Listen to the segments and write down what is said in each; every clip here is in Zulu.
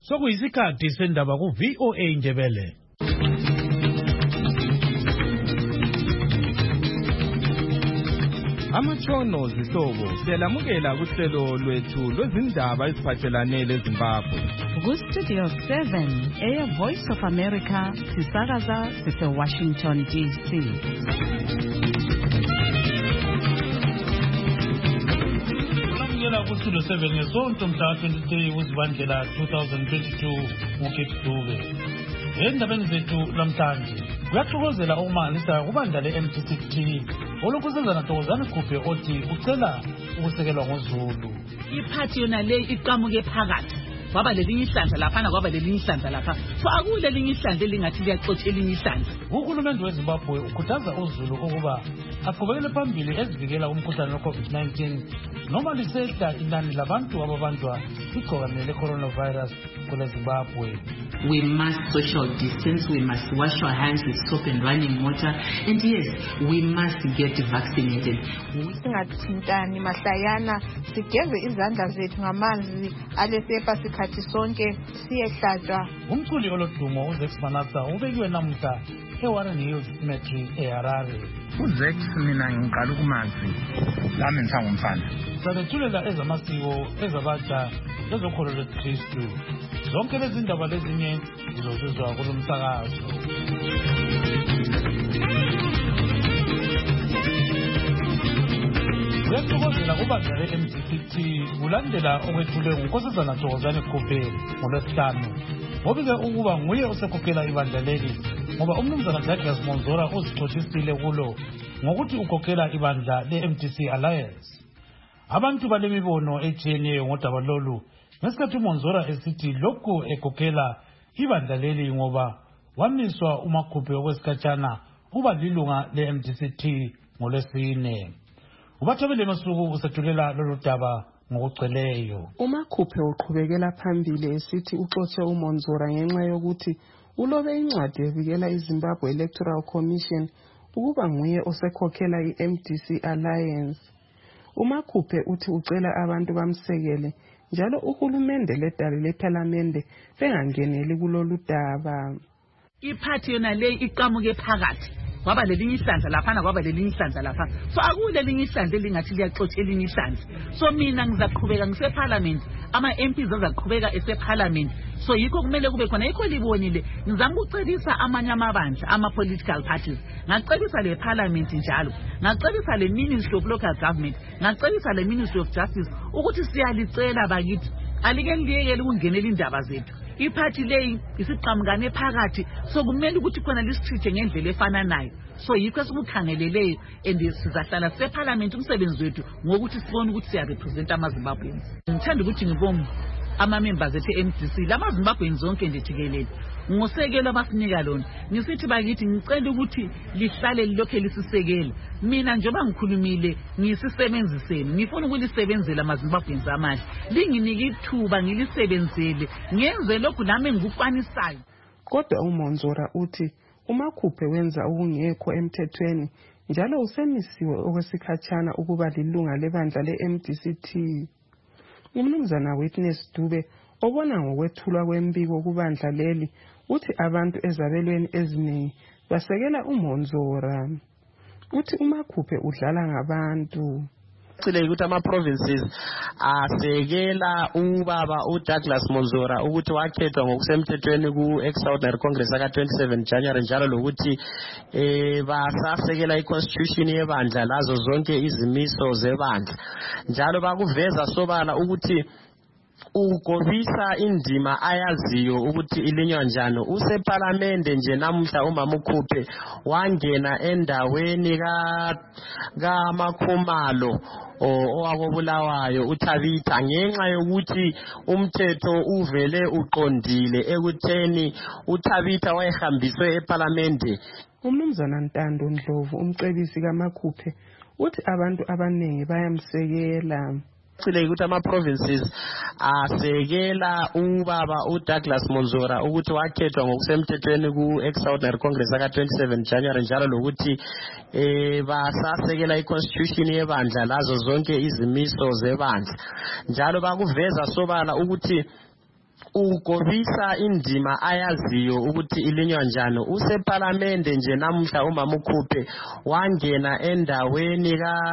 Sokuyisikhathi sendaba ku VOA Ndebele. Amatshono zihlobo siyalamukela kuhlelo lwethu lwezindaba eziphathelane leZimbabwe. Ku-Studio 7 Air Voice of America sisakaza sise-Washington DC. Ulamukela ku-Studio 7 ngesonto mhla 23 uZibandlela 2022 uKate Dube. Endabeni zethu lamhlanje kuyathokozela okumangalisayo kubandla le-MDC-T olukusenzana Thokozani Khuphe othi ucela ukusekelwa ngoZulu. Iphathi yona le iqhamuke phakathi kwaba lelinye ihlandla laphana kwaba lelinye ihlandla lapha so akulelinye ihlandla elingathi liyaxotsha elinye ihlandla. Uhulumende weZimbabwe ukhuthaza uZulu ukuba aqhubekele phambili ezivikela umkhuhlane we-COVID-19 noma lisehla inani labantu ababanjwa igcikwane le-coronavirus kule Zimbabwe. We must social distance, we must wash our hands with soap and running water, and yes, we must get vaccinated. Singathintani mahlayana sigeze izandla zethu ngamanzi alesepa sikhathi sonke siyehlatshwa. Umculi olodumo uZex Manasa ubekiwe namuhla eWarren Hills Cemetery eHarare. uZex mina ngiqala ukumazi lami ngisangumfana. Sabethulela ezamasiko ezabatsha ezokholo lweKristu. Zonke lezi ndaba lezinye zizozuzwa kulo msakazo. Kuyathokozela kubandla le-MDC-T kulandela okwethulwe nguNkosazana Thokozani Khuphe ngoLwesihlanu. Ngobike ukuba nguye osekhokhela ibandla leli ngoba umnumzana Douglas Monzora uzixoxisile kulo ngokuthi ukhokhela ibandla le-MDC Alliance. Abantu balemibono etshiyeneyo ngodaba lolu ngesikhathi uMonzora esithi lokhu ekhokhela ibandla leli ngoba wamiswa uMakhuphe okwesikhatshana kuba lilunga le-MDC-T ngoLwesine. Ubathobele Masuku usethulela lolu daba ngokugcweleyo. uMakhuphe uqhubekela phambili esithi uxotshe uMonzora ngenxa yokuthi ulobe incwadi evikela iZimbabwe Electoral Commission ukuba nguye osekhokhela i-MDC Alliance. uMakhuphe uthi ucela abantu bamsekele njalo uhulumende ledali lephalamende bengangeneli kulolu daba. Iphathi yona le iqhamuke phakathi kwaba lelinye ihlandla laphana kwaba lelinye ihlandla lapha so akulelinye ihlandla elingathi liyaxotsha elinye ihlandla. So mina ngizaqhubeka ngiseParliament, ama-MPs azaqhubeka eseParliament, so yikho kumele kube khona yikho libonile ngizama ukucebisa amanye amabandla ama-political parties, ngacebisa le-Parliament njalo, ngacebisa le-Ministry of Local Government, ngacebisa le-Ministry of Justice ukuthi siyalicela bakithi alike liyekele ukungenela indaba zethu. Iphathi leyi isiqhamukane phakathi so kumele ukuthi khona lisitreat ngendlela efananayo. So yikho esikukhangeleleyo and sizahlala seParliament umsebenzi wethu ngokuthi sibone ukuthi siya represent amaZimbabweans. Ngithanda ukuthi ngibonge ama-members ethu e-MDC lamaZimbabweans zonke ndijikelele ngosekelo abasinika lona. Ngisithi bakithi ngicela ukuthi lihlale lilokhe lisisekela. Mina njengoba ngikhulumile ngisisebenziseni ngifuna ukulisebenzela amaZimbabweans amahle. Linginike ithuba ngilisebenzele ngenze lokhu nami engikukwanisayo. Kodwa uMonzora uthi uMakhuphe wenza okungekho emthethweni njalo usemisiwe okwesikhatshana ukuba lilunga lebandla le-MDC-T. Umnumzana Witness Dube obona ngokwethulwa kwembiko kubandla leli uthi abantu ezabelweni eziningi basekela uMonzora. Uthi uMakhuphe udlala ngabantu. Sicile ukuthi ama-provinces asekela ubaba uDouglas Monzora ukuthi wakhethwa ngokusemthethweni ku-Extraordinary Congress aka-27 January njalo lokuthi basasekela i-constitution yebandla lazo zonke izimiso zebandla njalo bakuveza sobala ukuthi ugobisa indima ayaziyo ukuthi ilinywa njani. UseParliamente nje namuhla uMakhuphe wangena endaweni kaMakhumalo owakobulawayo uThabitha ngenxa yokuthi umthetho uvele uqondile ekutheni uThabitha wayehambiswe eParliamente. Umnumzana Ntando Ndlovu umcebisi kaMakhuphe uthi abantu abaningi bayamsekela. Sicile ukuthi ama-provinces asekela ubaba uDouglas Monzora ukuthi wakhethwa ngokusemthethweni ku-Extraordinary Congress aka-27 January njalo lokuthi basasekela i-constitution yebandla lazo zonke izimiso zebandla njalo bakuveza sobala ukuthi ugobisa indima ayaziyo ukuthi ilinywa njani. Useparlamente nje namuhla umama uKhuphe wangena endaweni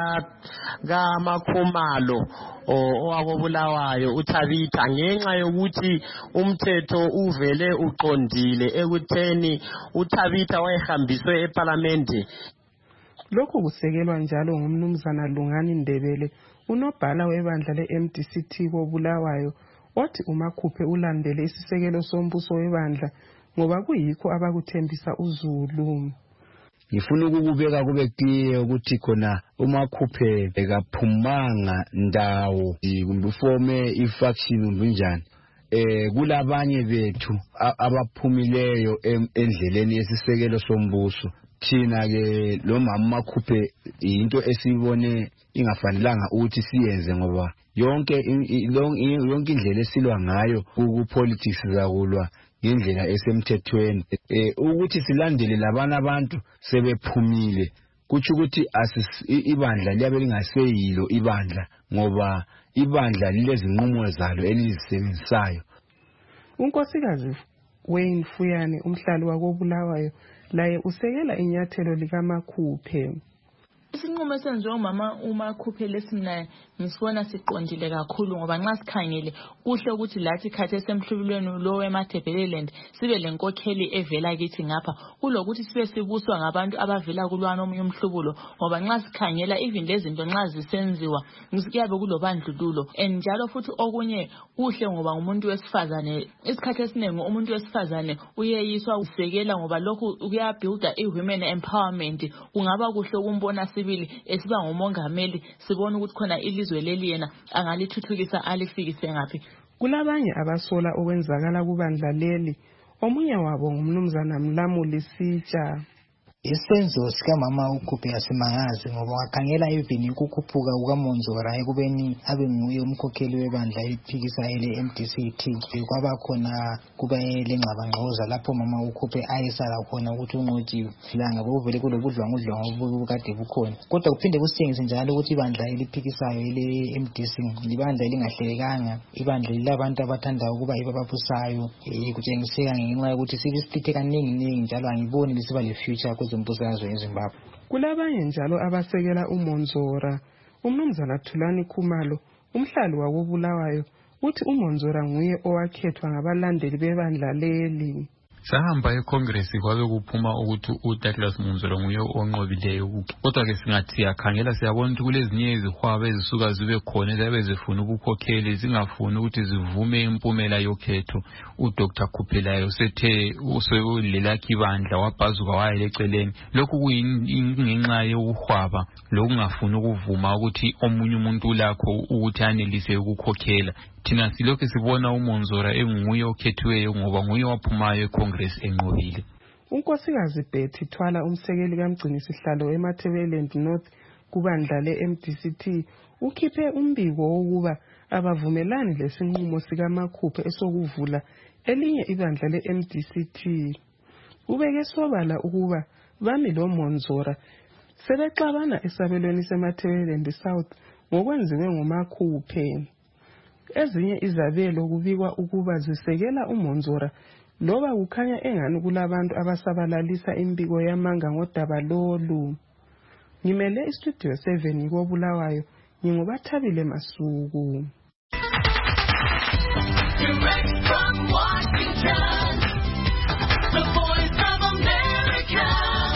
kaMakhumalo owakobulawayo uThabitha ngenxa yokuthi umthetho uvele uqondile ekutheni uThabitha wayehambiswe eparlamente. Lokhu kusekelwa njalo ngumnumzana Lungani Ndebele, unobhala webandla le-MDC-T koBulawayo, othi uMakhuphe ulandele isisekelo sombuso webandla ngoba kuyikho abakuthembisa uZulu. Ngifuna ukubeka kube clear ukuthi khona uMakhuphe bekaphumanga ndawo kumbe ufome ifaction kunjani. Kulabanye bethu abaphumileyo endleleni yesisekelo sombuso. Thina ke lo mama Makhuphe into esibone ingafanelanga ukuthi siyenze ngoba yonke indlela esilwa ngayo ku politics zakulwa ngendlela esemthethweni. Ukuthi silandele labana abantu sebephumile kuthi ukuthi ibandla liyabe lingaseyilo ibandla ngoba ibandla lilezinqumo zalo elizisebenzisayo. Unkosikazi Wayne Fuyane umhlali wakoBulawayo laye usekela inyathelo likaMakhuphe. Isinqumo esenziwe uMakhuphe lesimna ngisibona siqondile kakhulu ngoba nxa sikhangele kuhle ukuthi lathi khathe semhlubulweni lo weMatabeleland sibe lenkokheli evela kithi ngapha kulokuthi sibe sibuswa ngabantu abavela kulwana omunye umhlubulo ngoba nxa sikhangela even lezinto nxa zisenziwa kuyabe kulobandlululo njalo futhi okunye kuhle ngoba umuntu wesifazane isikhathi esiningi umuntu wesifazane uyeyiswa usekela ngoba lokhu kuyabuilda women empowerment kungaba kuhle ukumbona sibili esiba ngomongameli sibona ukuthi khona ilizwe leli yena angalithuthukisa alifikise ngaphi. Kulabanye abasola okwenzakala kubandla leli, omunye wabo ngumnumzana Mlamuli Sitsha. Isenzo sikamama uKhuphe asimangazi ngoba wakhangela even ukukhuphuka kukaMonzora ekubeni abe nguye umkhokheli webandla eliphikisayo le-MDC-T kwaba khona kuba lengxabangxoza lapho mama uKhuphe ayesala khona ukuthi unqotshiwe filanga kuvele kulobudlwangudlwangu obukade bukhona kodwa kuphinde kusitshengise njalo ukuthi ibandla eliphikisayo le-MDC libandla elingahlelekanga ibandla lilabantu abathanda ukuba ibababusayo kutshengiseka ngenxa yokuthi silispithe kaningi njalo angiboni lisiba le-future mbuzazwe eZimbabwe. Kulabanye njalo abasekela uMonzora. Umnumzana Thulani Khumalo umhlali wakoBulawayo uthi uMonzora nguye owakhethwa ngabalandeli bebandla leli. Sahamba eCongress kwabe kuphuma ukuthi uDouglas Monzora nguye onqobileyo kodwa ke singathi siyakhangela siyabona ukuthi kulezinye izihwaba ezisuka zibe khona ezabe zifuna ubukhokheli zingafuni ukuthi zivume impumela yokhetho. uDr Khuphelayo sethe uselelakhe ibandla wabhazuka waya eceleni. Lokhu kuyingenxa yokuhwaba lokungafuni ukuvuma ukuthi omunye umuntu ulakho ukuthi anelise ukukhokhela. Thina silokhu sibona uMonzora enguye okhethiweyo ngoba nguye waphumayo eCongress enqobile. Unkosikazi Betty Thwala umsekeli kaMgcinisihlalo eMatabeleland North kubandla le-MDC-T ukhiphe umbiko wokuba abavumelani lesinqumo sikaMakhuphe esokuvula elinye ibandla le-MDC-T. Ubeke sobala ukuba bami lo Monzora sebexabana esabelweni seMatabeleland South ngokwenziwe nguMakhuphe. Ezinye izabelo kubikwa ukuba zisekela uMonzora loba kukhanya engani kulabantu abasabalalisa imbiko yamanga ngodaba lolu. Ngimele istudio 7 koBulawayo nginguBathabile Masuku. Direct from Washington, the Voice of America,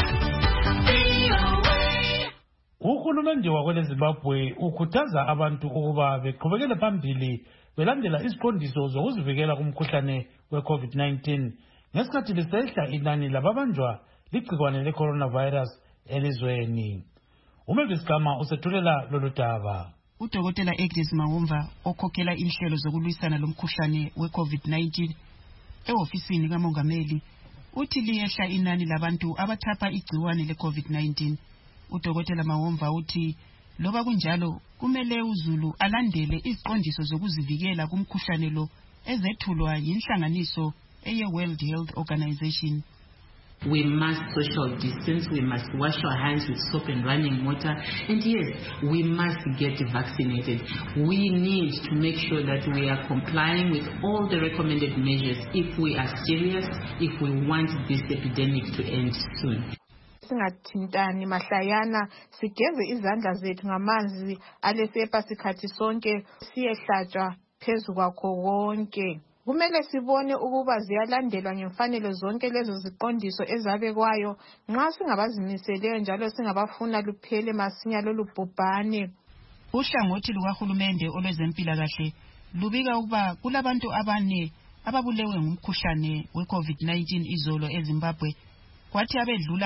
VOA. Uhulumende wakweleZimbabwe ukhuthaza abantu ukuba beqhubekele phambili belandela iziqondiso zokuzivikela kumkhuhlane we-COVID-19 ngesikhathi lisehla inani lababanjwa ligcikwane le-coronavirus elizweni. Umavis Gama usethulela lolu daba. Udokotela Agnes Mawomva okhokhela inhlelo zokulwisana lomkhuhlane we-COVID-19 ehofisini kamongameli uthi liyehla inani labantu abathapha igciwane le-COVID-19. Udokotela Mawomva uthi loba kunjalo kumele uZulu alandele iziqondiso zokuzivikela kumkhuhlane lo ezethulwa yinhlanganiso eye-World Health Organization. We must social distance. We must wash our hands with soap and running water. And yes, we must get vaccinated. We need to make sure that we are complying with all the recommended measures if we are serious, if we want this epidemic to end soon. Singathintani mahlayana sigeze izandla zethu ngamanzi alesepa sikhathi sonke siyehlatshwa phezu kwakho wonke. Kumele sibone ukuba ziyalandelwa ngemfanelo zonke lezo ziqondiso ezabekwayo nxa singabazimiseleyo njalo singabafuna luphele masinya lolu bhubhane. Uhlangothi lukahulumende olwezempilakahle lubika ukuba kulabantu abane ababulewe ngumkhuhlane we-COVID-19 izolo eZimbabwe, kwathi abedlula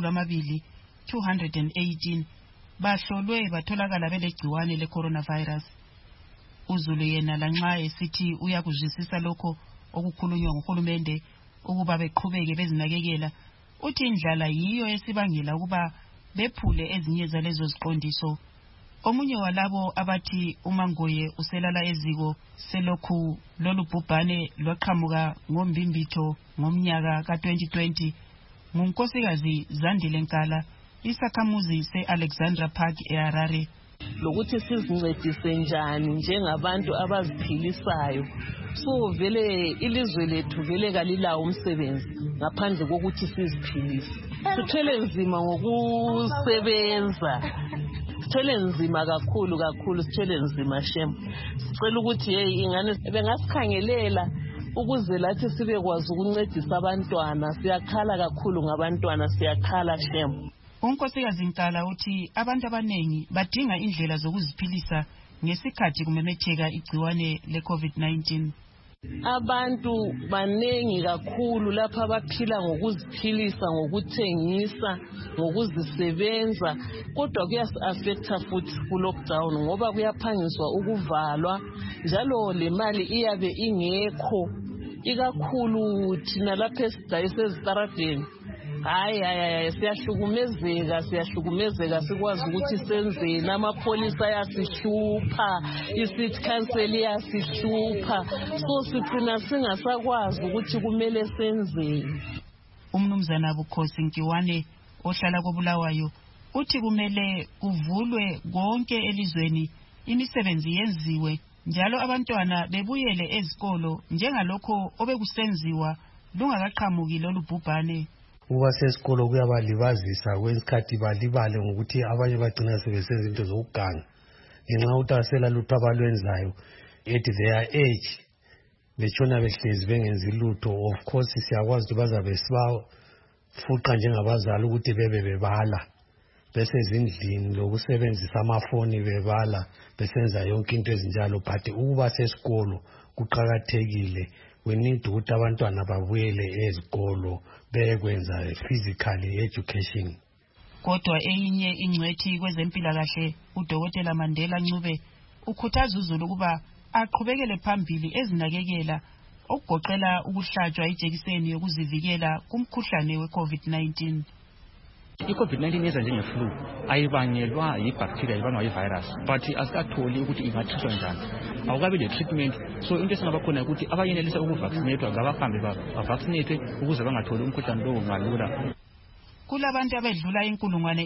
218 bahlolwe batholakala belegciwane le-coronavirus. Uzulu yena lanxa esithi uyakuzwisisa lokho okukhulunywa nguhulumende ukuba beqhubeke bezinakekela, uthi indlala yiyo esibangela ukuba bephule ezinye zalezo ziqondiso. Omunye walabo abathi uMangoye uselala eziko selokhu lolu bhubhane lwaqhamuka ngombimbitho ngomnyaka ka-2020 ngunkosikazi Zandile Nkala, isakhamuzi se-Alexandra Park eHarare. Lokuthi sizincedise njani njengabantu abaziphilisayo. So vele ilizwe lethu vele kalilawo umsebenzi ngaphandle kokuthi siziphilise. Sithwele nzima ngokusebenza. Sithwele nzima kakhulu sithwele nzima shem. Sicela ukuthi ingane bengasikhangelela ukuze lathi sibekwazi ukuncedisa abantwana. Siyakhala kakhulu ngabantwana, siyakhala shem. Unkosikazi Nkala uthi abantu abanengi badinga indlela zokuziphilisa ngesikhathi kumemetheka igciwane le-COVID-19. Abantu banengi kakhulu lapha abaphila ngokuziphilisa, ngokuthengisa, ngokuzisebenza, kodwa kuyasi-affecta futhi ku-lockdown ngoba kuyaphangiswa ukuvalwa njalo le mali iyabe ingekho, ikakhulu thina lapha esidayisa ezitaradeni. Hayi siyahlukumezeka sikwazi ukuthi senzeni. Amapholisa ayasihlupha, i-city council iyasihlupha, so sicina singasakwazi ukuthi kumele senzeni. Umnumzana Bukhosi Nkiwane ohlala koBulawayo uthi kumele kuvulwe konke elizweni, imisebenzi yenziwe njalo abantwana bebuyele ezikolo njengalokho obekusenziwa lungakaqhamuki lolu bhubhane. Uba sesikolo kuyabalibazisa kwesikhathi balibale ngokuthi abanye bagcina sebesenza into zokuganga ngenxa ukuthi asela lutho abalwenzayo at their age betshona behlezi bengenzi lutho. Of course siyakwazi ukuthi bazabe sibafuqa njengabazali ukuthi bebe bebala besezindlini lokusebenzisa amafoni bebala besenza yonke into ezinjalo, but ukuba sesikolo kuqakathekile. We need ukuthi abantwana babuyele ezikolo bekwenza physical education. Kodwa eyinye ingcwethi kwezempilakahle uDokotela Mandela Ncube ukhuthaza uzulu ukuba aqhubekele phambili ezinakekela okugoqela ukuhlatshwa ijekiseni yokuzivikela kumkhuhlane we-COVID-19. I-COVID-19 yeza njenge-flu, ayibangelwa yi-bacteria, ibangelwa yi-virus, but asikatholi ukuthi ingatreatwa njani. Awukabi le-treatment, so into esingabakhona ukuthi abayenelisa ukuvaccinatwa ngabahambe bavaccinatwe ukuze bangatholi umkhuhlane lowo ngalula. Kulabantu abedlula inkulungwane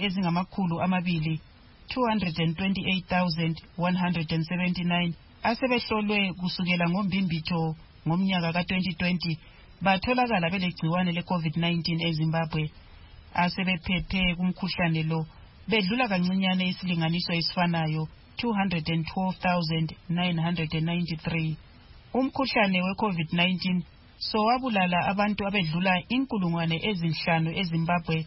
ezingama228,179 asebehlolwe kusukela ngombimbitho ngomnyaka ka-2020 batholakala belegciwane le-COVID-19 eZimbabwe. Asebephephe kumkhuhlane lo bedlula kancinyane isilinganiso esifanayo 212,993. Umkhuhlane we-COVID-19 sowabulala abantu abedlula inkulungwane ezinhlanu eZimbabwe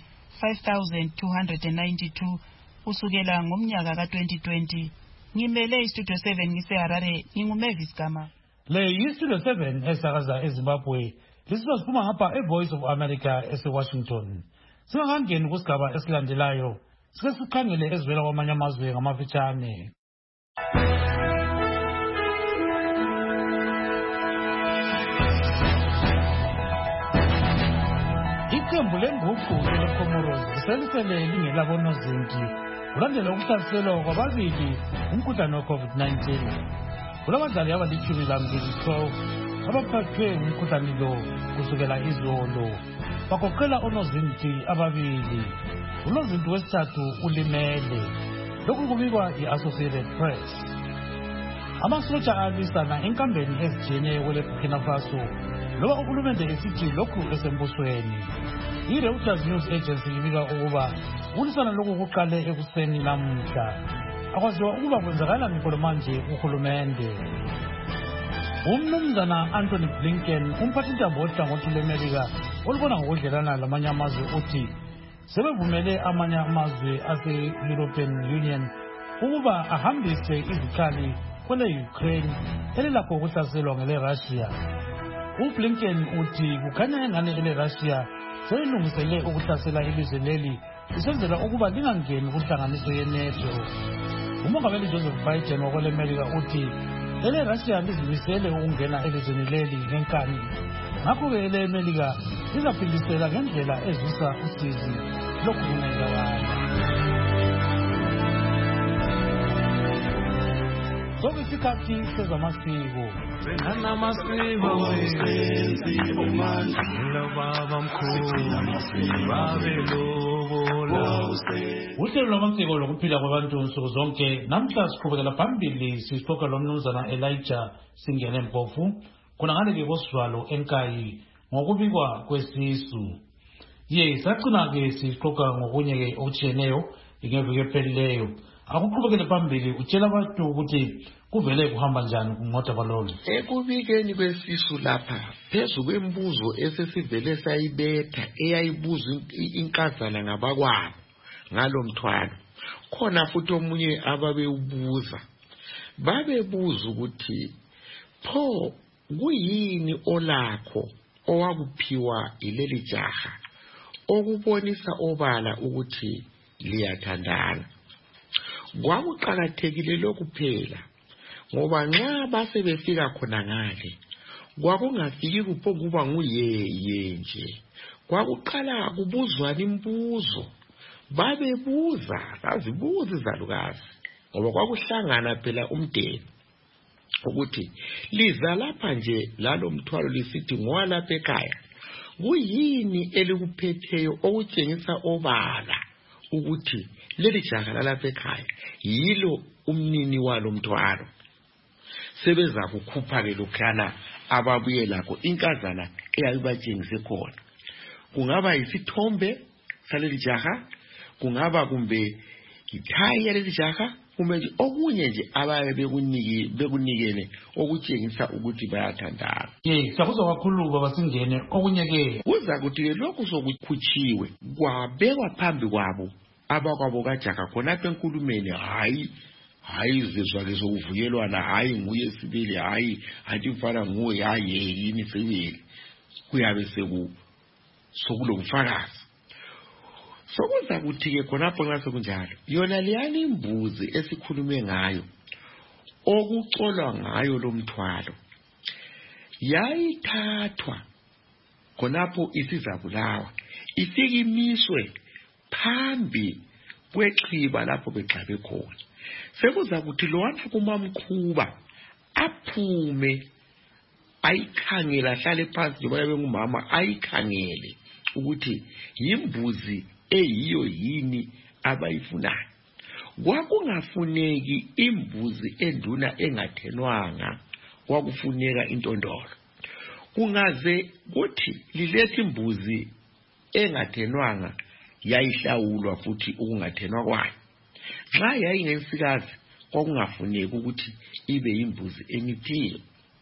5,292 kusukela ngomnyaka ka-2020. Ngimele iStudio 7 ngiseHarare, nginguMavis Gama. Le yiStudio 7 esakaza eZimbabwe, lisizosiphuma ngapha eVoice of America eseWashington. Singakangeni kusigaba esilandelayo, sike sikhangele ezivela kwamanye amazwe ngamafitshane. Iqembu lenguqu eleComoros liselisele lingelabonozimpi kulandela ukuhlaselwa kwababili umkhuhlane we-COVID-19. Kulabadlali abali-12 abaphathwe ngumkhuhlane lo kusukela izolo. bagoqela onozinti ababili, unozinti wesithathu ulimele. Lokhu kubikwa yi-Associated Press. Amasotsha alwisana enkambeni ezijiyeneyo kwele Burkina Faso loba uhulumende esithi lokhu esembusweni. I-Reuters News Agency ibika ukuba ukulwisana lokhu kuqale ekuseni namuhla. Akwaziwa ukuba kwenzakala ngikho manje uhulumende. Umnumzana Anthony Blinken, umphathintambo wohlangothi lweMelika olubona ngokudlelana lamanye amazwe, uthi sebevumele amanye amazwe ase-European Union ukuba ahambise izikhali kwele Ukraine elilakho ukuhlaselwa ngele Russia. UBlinken uthi kukhanya engane ele Russia seyilungisele ukuhlasela ilizwe leli isenzela ukuba lingangeni kuhlanganiso ye-NATO. Umongameli Joseph Biden wakwele America uthi ele Russia lizimisele ukungena elizweni leli ngenkani. Ngakho-ke ele America lizaphindisela ngendlela ezwisa usizi lokungenzakala. Sokuyisikhathi sezamasiko. Uhlelo lwamasiko lokuphila kwabantu nsuku zonke namhla siqhubekela phambili sixoxa lomnumzana Elijah Singene Mpofu khona ngale kosizwalo enkayi ngokubikwa kwesisu. Sagcina-ke sixoxa ngokunye-ke okutshiyeneyo ngeviki ephelileyo. Akuqhubekele phambili utshela abantu ukuthi kuvele kuhamba njani kunqoda kwalolu. Ekubikeni kwesisu lapha phezu kwembuzo esesivele sayibetha eyayibuzwa inkazana ngabakwabo ngalo mthwalo, khona futhi omunye ababewubuza babebuza ukuthi pho kuyini olakho owakuphiwa ileli jaha okubonisa obala ukuthi liyathandana. Kwakuqakathekile lokhu phela ngoba nxa base befika khona ngale kwakungafiki kuphonguba nguyeye nje, kwakuqala kubuzwana imbuzo. Babebuza bazibuza izalukazi ngoba kwakuhlangana phela umndeni ukuthi liza lapha nje lalo mthwalo lisithi ngowalapha ekhaya, kuyini elikuphetheyo okutshengisa obala ukuthi leli jaha lalapha ekhaya yilo umnini walo mthwalo. Sebeza kukhupha-ke lokhana ababuye lakho inkazana eyayibatshengise khona. Kungaba yisithombe saleli jaha, kungaba kumbe ithayi yaleli jaha, kumbe nje okunye nje abaye bekunikele okutshengisa ukuthi bayathandana. Sakuzwa kakhulu baba Singene. Okunye-ke kuza kuthi lokhu sokukhutshiwe kwabekwa phambi kwabo abakwabo kajaha khonapha enkulumeni, hayi zizwa-ke sokuvunyelwana, hayi nguye Sibili, hayi athi mfana nguwe, hayi yini Sibili. Kuyabe sokulobufakazi. Sokuza kuthi-ke khonapho nxa sekunjalo yona leyani imbuzi esikhulume ngayo okucolwa ngayo lo mthwalo yayithathwa khonapho isizabulawa ifike imiswe phambi kwexiba lapho begxabe khona. Sekuza kuthi lowana kumamkhuba aphume ayikhangela, ahlale phansi njengoba yabe ngumama, ayikhangele ukuthi yimbuzi eyiyo yini abayifunayo. Kwakungafuneki imbuzi enduna engathenwanga, kwakufuneka intondolo. Kungaze kuthi lilethe imbuzi engathenwanga yayihlawulwa futhi ukungathenwa kwayo. Nxa yayingensikazi kwakungafuneki ukuthi ibe yimbuzi emithiyo.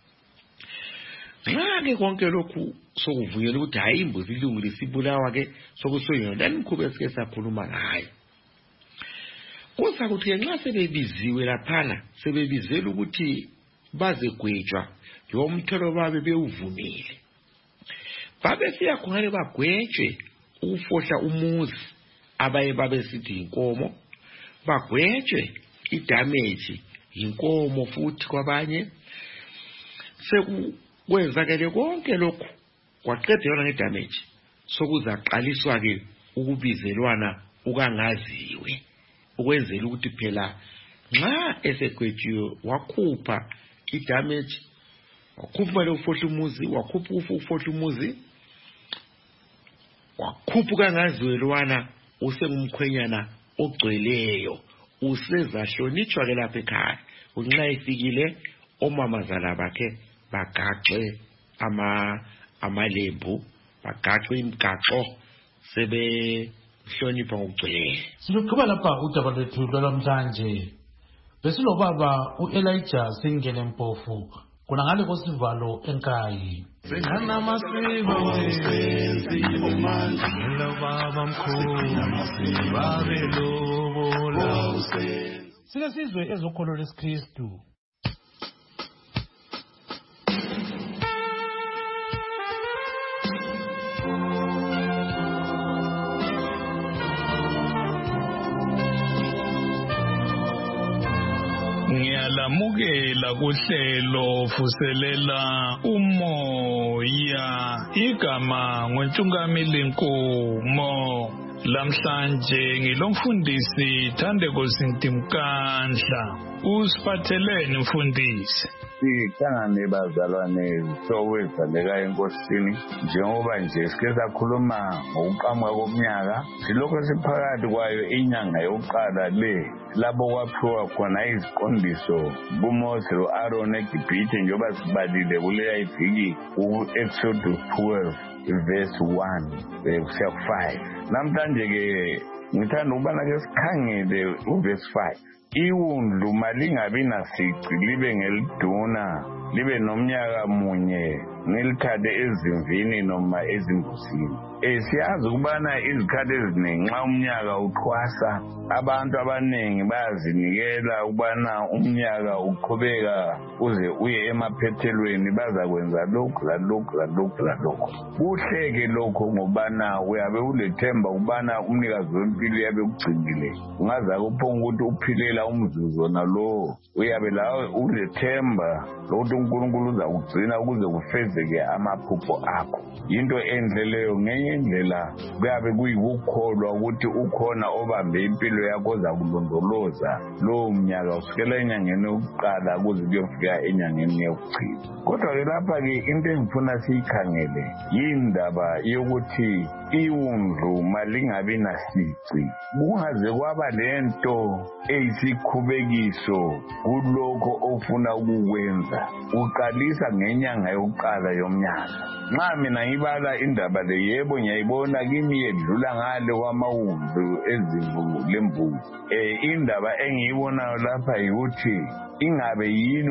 Nxa-ke konke lokhu sokuvunyelwa ukuthi hayi imbuzi ilungu lisibulawa-ke sokusuyona lani mkhuba esike sakhuluma ngayo. Kuza kuthi nxa sebebiziwe laphana, sebebizela ukuthi bazegwetshwa yomthelo babe bewuvumile, babefika khonale bagwetshwe ukufohla umuzi abaye babesithi inkomo, bagwetshwe idamage inkomo futhi kwabanye. Sekwenzakele konke lokhu kwaqedelwa ngedamage, sokuzaqaliswa-ke ukubizelwana ukangaziwe ukwenzela ukuthi phela nxa esegwetshiwe wakhupha idamage, wakhupha le ufohla umuzi, wakhupha ukufohla umuzi, wakhuphuka ngazwelwana usengumkhwenyana ogcweleyo usezahlonitshwa ke lapha ekhaya nxa efikile omamazala bakhe bagaxe amalembu bagaxe imigaqo sebehlonipha ngokugcweleyo. Siluqhuba lapha udaba lwethu lwalamhlanje. Besilobaba u-Elijah Singene Mpofu kuna ngale kosivalo enkayi. Sengana masiko sensibo manje lobaba mkhulu babelobola Sike sizwe ezokholo lesikristu. Ngiyalamukela kuhlelo fuselela umoya igama ngoNtshungameli Nkomo. Lamhlanje ngilomfundisi Thandeko Sintimkandla. Usiphatheleni mfundisi? Sihlangane bazalwane sowezaleka enkosini njengoba nje sike sakhuluma ngokuqhamuka komnyaka silokho siphakathi kwayo inyanga yokuqala le labo kwaphiwa khona iziqondiso kuMose lo-Aaron eGibhithe njengoba sibalile kuleya iviki u-Exodus 12 verse 1 kusiya ku-5. Namhlanje-ke ngithanda ukubana ke sikhangele uverse 5. Iwundlu malingabi nasici libe ngeliduna libe nomnyaka munye ngelikhathi ezimvini noma ezimbusini. Siyazi ukubana izikhathi eziningi nxa umnyaka uthwasa abantu abaningi bayazinikela ukubana umnyaka uqhubeka uze uye emaphethelweni bazakwenza lokhu lalokhu lalokhu lalokhu. Kuhleke lokho ngobana uyabe ulethemba ukubana umnikazi wempilo uyabe ukugcinile. Ungaza kuphonga ukuthi uphilela umzuzu nalo uyabe lawe ulethemba lokuthi uNkulunkulu uzakugcina ukuze kufezeke amaphupho akho. Into enhle leyo. Ngenye indlela kuyabe kuyikukholwa ukuthi ukhona obambe impilo yakho ozakulondoloza lowo mnyaka usukela enyangeni yokuqala kuze kuyofika enyangeni yokuchitha. Kodwa-ke lapha-ke into engifuna siyikhangele yindaba yokuthi iwundlu malingabi nasici. Kungaze kwaba lento eyisikhubekiso kulokho ofuna ukukwenza. Uqalisa ngenyanga yokuqala yomnyaka. Nxa mina ngibala indaba le yebo ngiyayibona kimi yedlula ngale kwamawundlu ezimvu lembuzi. Indaba engiyibonayo lapha yikuthi ingabe yini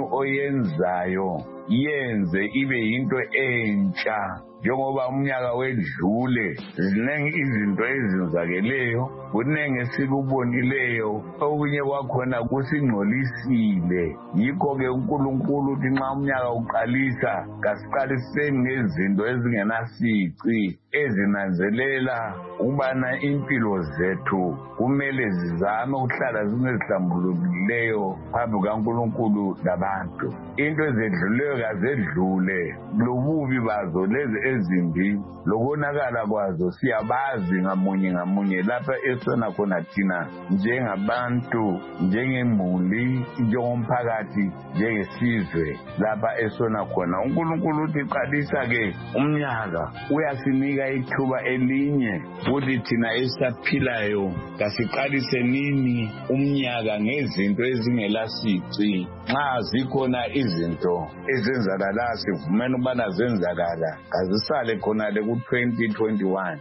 oyenzayo yenze ibe yinto entsha. Njengoba umnyaka wedlule ziningi izinto ezenzakeleyo kuningi esikubonileyo okunye kwakhona kusingcolisile. Yikho-ke uNkulunkulu uthi nxa umnyaka uqalisa kasiqaliseni ngezinto ezingenasici ezinanzelela ukubana impilo zethu kumele zizame ukuhlala zinezihlambulukileyo phambi kukaNkulunkulu labantu. Into ezedluleyo kazedlule lobubi bazo lezi ezimbi lokonakala kwazo siyabazi ngamunye ngamunye lapha esona khona thina njengabantu njengemuli njengomphakathi njengesizwe lapha esona khona. uNkulunkulu uthi qalisa-ke umnyaka uyasinika ithuba elinye ukuthi thina esaphilayo kasiqalise nini umnyaka ngezinto ezingelasici. Nxa zikhona izinto ezenzakala sivumela ukubana zenzakala kazisale khonale ku-2021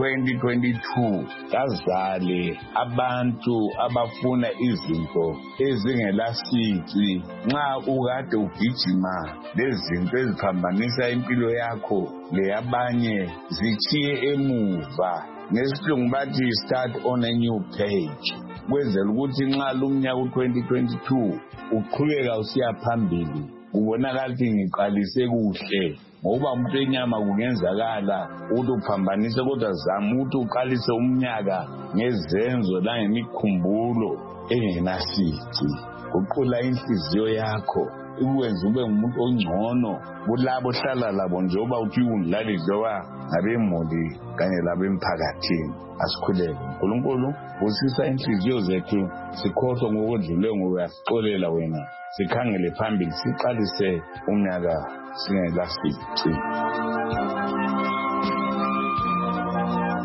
ku-2022 kazale abantu abafuna izinto ezingelasici. Nxa ukade ugijima lezinto eziphambanisa impilo yakho leyabanye zichiye emuva. Ngesilungu bathi start on a new page. Kwenzela ukuthi nxa lumnyaka u-2022 uqhubeka usiya phambili ubonakala ukuthi ngiqalise kuhle. Ngoba umuntu enyama kungenzakala ukuthi uphambanise kodwa zama ukuthi uqalise umnyaka ngezenzo langemikhumbulo engenasici. Uqula inhliziyo yakho ikwenza ube ngumuntu ongcono kulabo ohlala labo njengoba uthi undlali njengoba ngabemuli kanye labemphakathini. Asikhuleke uNkulunkulu usisa inhliziyo zethu sikhohlwe ngokudluleyo ngoba uyasixolela wena. Sikhangele phambili siqalise umnyaka singelasici.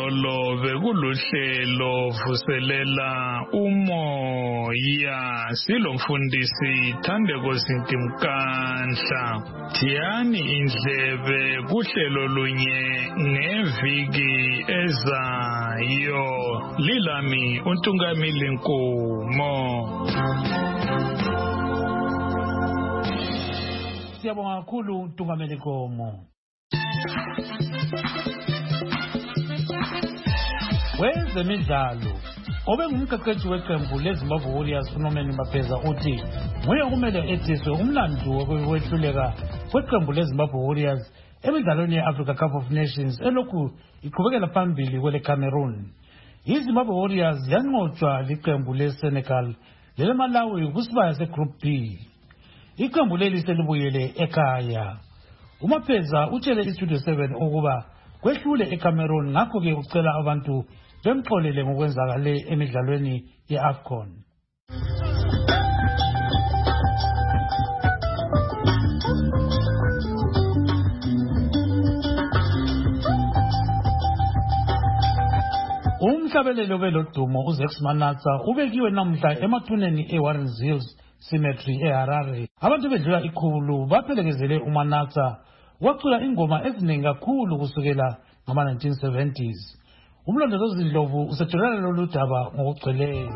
izolo bekuluhlelo vuselela umoya silomfundisi Thandeko Sintimkanhla. Thiyani indlebe kuhlelo lunye ngeviki ezayo. Lilami uNtungamili Nkomo. Siyabonga kakhulu uNtungamili Nkomo. Wezemidlalo obengumqeqeshi weqembu leZimbabwe Warriors uNorman Mapheza uthi nguye kumele etshiswe umlandu wokwehluleka kweqembu leZimbabwe Warriors emidlalweni ye-Africa Cup of Nations elokhu iqhubekela phambili kwele Cameroon. IZimbabwe Warriors yanqotshwa liqembu leSenegal leleMalawi kusibaya seGroup B. Iqembu leli selibuyele ekhaya. uMapheza utshele iStudio 7 ukuba kwehlule eCameroon ngakho ke ucela abantu bemxolele ngokwenzakale emidlalweni yeAFCON. Umhlabelelo belodumo uZex Manatsa ubekiwe namhla emathuneni eWarren Hills Cemetery eHarare. Abantu bedlula ikhulu baphelekezele uManatsa wacula ingoma eziningi kakhulu kusukela ngama-1970s. Umlondolozi Ndlovu usetholela lolu daba ngokugcweleyo.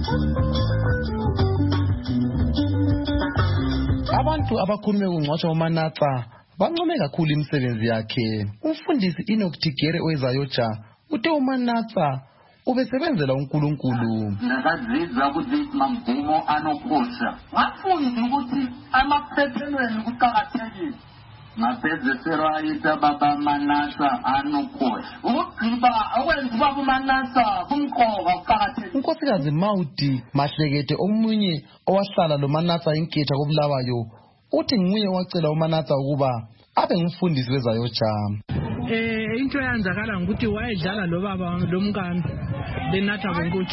Abantu abakhulume kungcwatshwa uManatsa bancome kakhulu imisebenzi yakhe. Umfundisi Enoch Tigere owezayoja uthe uManatsa ubesebenzela uNkulunkulu. Ngazizwa ukuthi mamvumo anokhosa. Wafunda ukuthi amaphethelweni kuqakathekile. Ngaphezeserayita baba Manatsa anokhosa. Ugqiba awenza baba Manatsa kumqoka uqakathekile. uNkosikazi Maudi Mahlekete omunye owahlala lo Manatsa inketha kobulawayo uthi nguye wacela uManatsa ukuba abe ngumfundisi wezayoja. Into eyenzakala ukuthi wayedlala lo baba lomkami benatha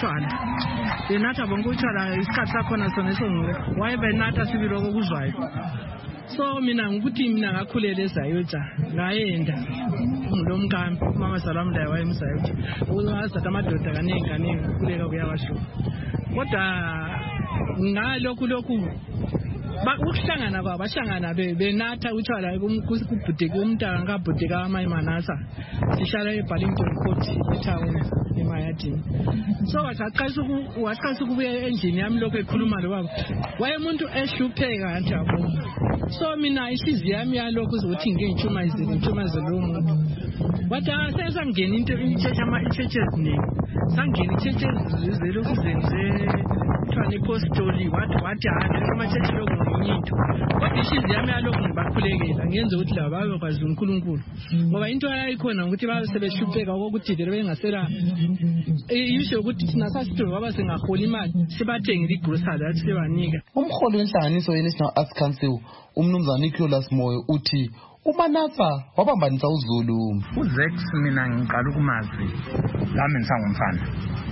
bonke utshwala isikhathi sakhona sona wayebenatha sibili okuzwayo. So mina ngakhulela ezayoja ngayenda lomkami mama Salam la wayemsayoja uzathatha amadoda kaningi kukhuleka kuyabashona kodwa lokhu ukuhlangana kwabo bahlangana benatha utshwala kubhudeke umntaka ngabhudeka amayimanasa sihlala eBarlington Court eTown eMayadini. So waqalisa ukubuya endlini yami lokho ekhuluma lo baba wayemuntu ehlupheka njalo. So mina ihliziyo yami yalokho uzothi ngengitshumazile lo muntu. Kodwa sesangena into ichurch eziningi sangena ichurch ezizelo kuzenze kuthiwa apostoli wathi amachechi lokho ngiyinto. Kodwa ihliziyo yami yalokho ngibakhulekela ngenze ukuthi laba babekwazi uNkulunkulu ngoba into yayikhona ukuthi babe sebehlupheka ukuthi bengasela yisho ukuthi thina sasithi baba singahola imali sibathengile igrocery athi sebanika. Umholi wenhlanganiso yeNational Arts Council umnumzana Nicholas Moyo uthi uManatsa wabambanisa uZulu. uZex mina ngiqala ukumazi lami ngisangumfana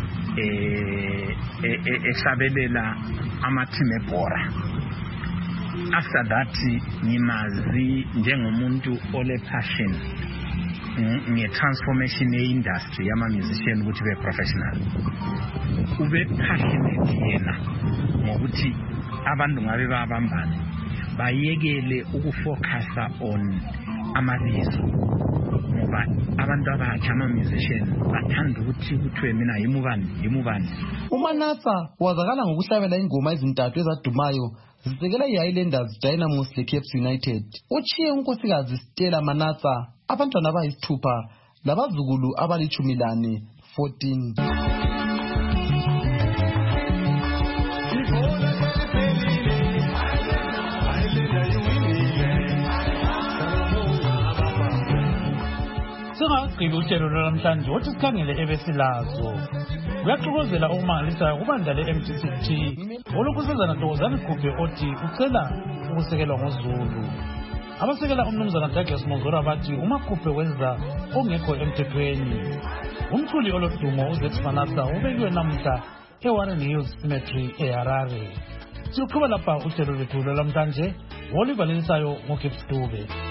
ehlabelela amateam ebhora. After that ngimazi njengomuntu ole passion nge-transformation ye-industry yama-musician ukuthi be professional. Ube passionate yena ngokuthi abantu ngabe babambane bayekele ukufocusa on amabizo ngoba abantu abatsha ama-musician bathanda ukuthi kuthiwe mina yimubani. uManatsa wazakala ngokuhlabela ingoma ezintathu ezadumayo zisekela i-Highlanders Dynamos leCaps United. Uchiye unkosikazi Stella Manatsa abantwana abayisithupha labazukulu abali-14. Singaqhibi uhlelo lwanamhlanje wathi sikhangele ebesilazo. Uyaxokozela okumangalisayo kubandla le-MTCT olukusezana Ntokozani Gubhe othi ucela ukusekelwa ngoZulu. Abasekela umnumzana Douglas Monzora bathi uMagubhe wenza ongekho emthethweni. Umculi olodumo uZex Manatsa ubekiwe namhla eWarren Hills Cemetery eHarare. Siyoqhuba lapha uhlelo lwethu lwamhlanje. Oliver Lensayo ngoGift Dube.